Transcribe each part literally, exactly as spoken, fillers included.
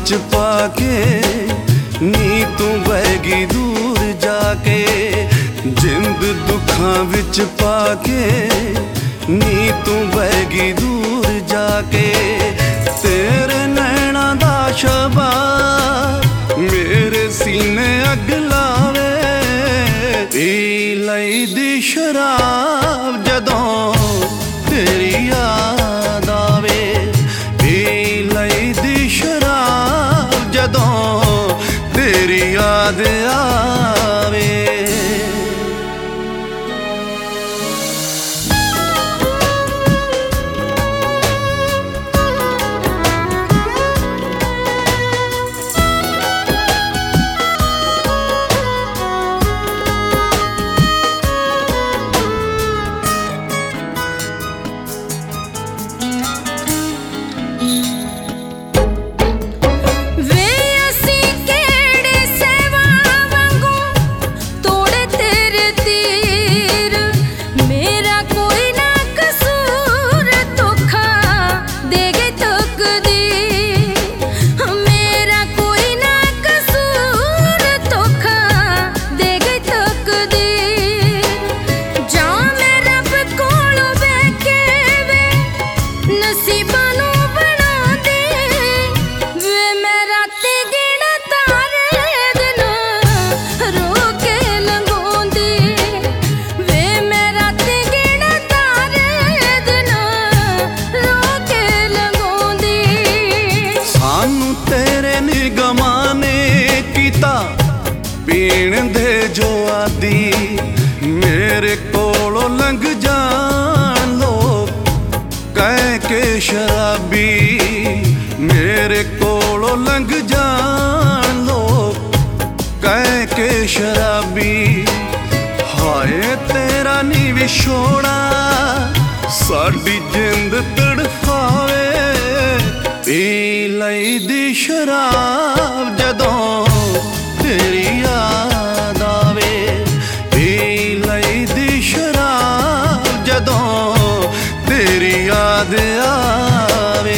विच पाके नी तू बहगी दूर जाके, जिंद दुखां विच पाके नी तू बहगी दूर जाके। तेरे नैना दा शबाब मेरे सीने अग लावे, पी लई दी शराब जदों तेरी याद आवे, पी लई दी शराब जदों तेरी याद आवे। पीण दे जो आदि मेरे कोलों लंघ जान लोग कह के शराबी, मेरे कोलों लंघ जान लोग कह के शराबी। हाय तेरा नी विछोड़ा साडी जिंद तड़फावे, पी लई दी शराब जदों तेरी याद आवे, पी लई दी शराब जदों तेरी याद आवे।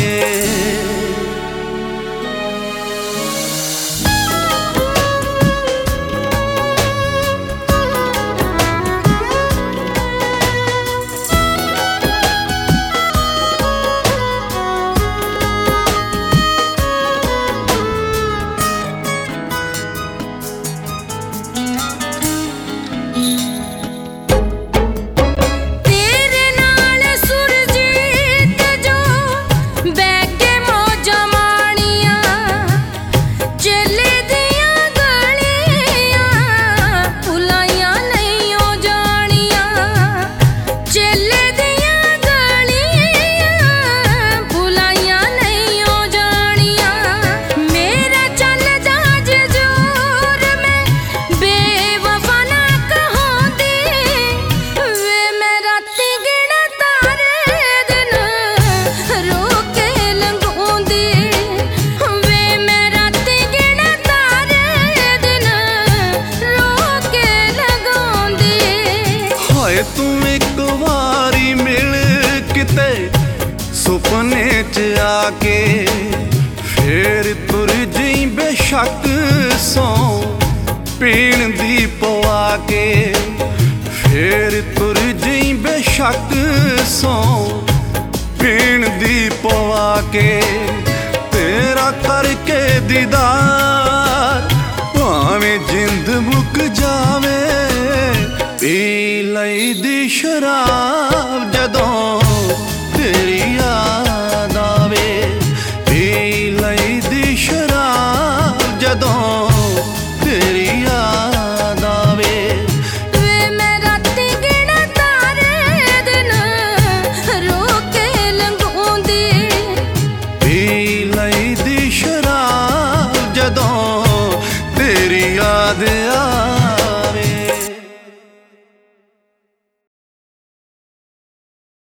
तू एक वारी मिल किते सुपने च आके, फिर तुर जी बेशक सौ पीण दी पवा के, फिर तुर जी बेशक सौ पीण दी पवा के। तेरा करके दीदार भावें जिंद मुक जावे, पी लई दी शराब जदों तेरी याद आवे, पी लई दी शराब जदों तेरी याद आवे। वे मैं राती गिना तारे दिन रो के लंघोंदी, पी लई दी शराब जदों तेरी याद आवे।